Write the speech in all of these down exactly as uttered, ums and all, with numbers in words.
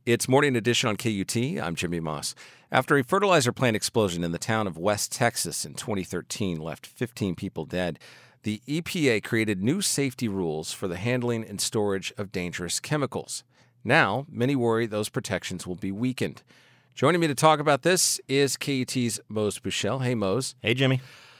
It's Morning Edition on K U T. I'm Jimmy Moss. After a fertilizer plant explosion in the town of West Texas in twenty thirteen left fifteen people dead, the E P A created new safety rules for the handling and storage of dangerous chemicals. Now, many worry those protections will be weakened. Joining me to talk about this is K U T's Mose Buchel. Hey, Mose. Hey, Jimmy.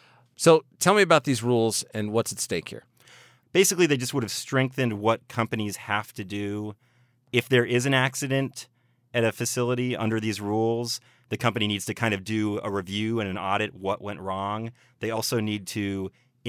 So tell me about these rules and what's at stake here. Basically, they just would have strengthened what companies have to do. If there is an accident at a facility under these rules, the company needs to kind of do a review and an audit what went wrong. They also need to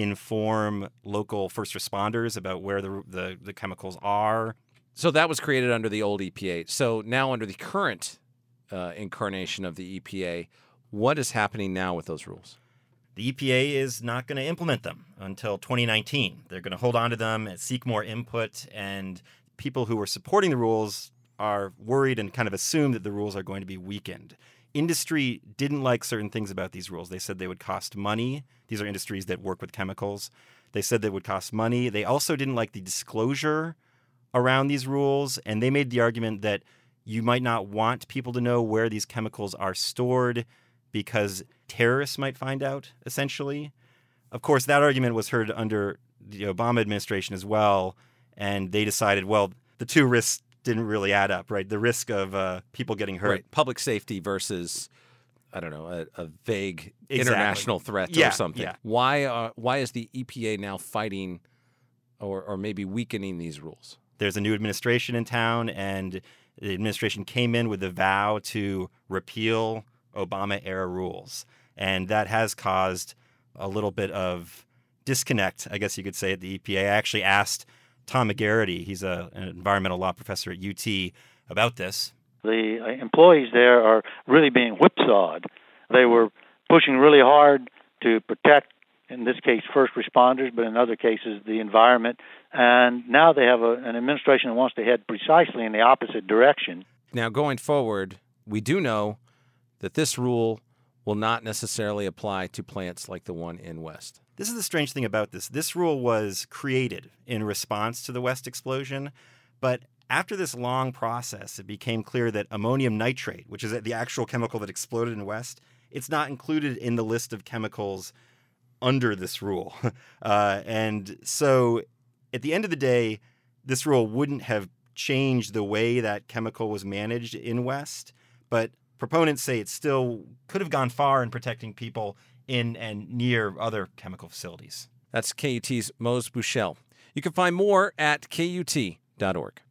inform local first responders about where the the, the chemicals are. So that was created under the old E P A. So now under the current uh, incarnation of the E P A, what is happening now with those rules? The E P A is not going to implement them until twenty nineteen. They're going to hold on to them and seek more input, and people who are supporting the rules are worried and kind of assume that the rules are going to be weakened. Industry didn't like certain things about these rules. They said they would cost money. These are industries that work with chemicals. They said they would cost money. They also didn't like the disclosure around these rules, and they made the argument that you might not want people to know where these chemicals are stored because terrorists might find out, essentially. Of course, that argument was heard under the Obama administration as well, and they decided, well, the two risks didn't really add up, right? The risk of uh, people getting hurt. Right. Public safety versus, I don't know, a, a vague Exactly. international threat Yeah, or something. yeah. Why, uh, why is the E P A now fighting or, or maybe weakening these rules? There's a new administration in town, and the administration came in with the vow to repeal Obama-era rules. And that has caused a little bit of disconnect, I guess you could say, at the E P A. I actually asked Tom McGarity, he's a, an environmental law professor at U T, about this. The employees there are really being whipsawed. They were pushing really hard to protect, in this case, first responders, but in other cases, the environment. And now they have a, an administration that wants to head precisely in the opposite direction. Now, going forward, we do know that this rule will not necessarily apply to plants like the one in West. This is the strange thing about this. This rule was created in response to the West explosion, but after this long process, it became clear that ammonium nitrate, which is the actual chemical that exploded in West, it's not included in the list of chemicals under this rule. Uh, and so at the end of the day, this rule wouldn't have changed the way that chemical was managed in West, but proponents say it still could have gone far in protecting people in and near other chemical facilities. That's K U T's Mose Buchel. You can find more at K U T dot org.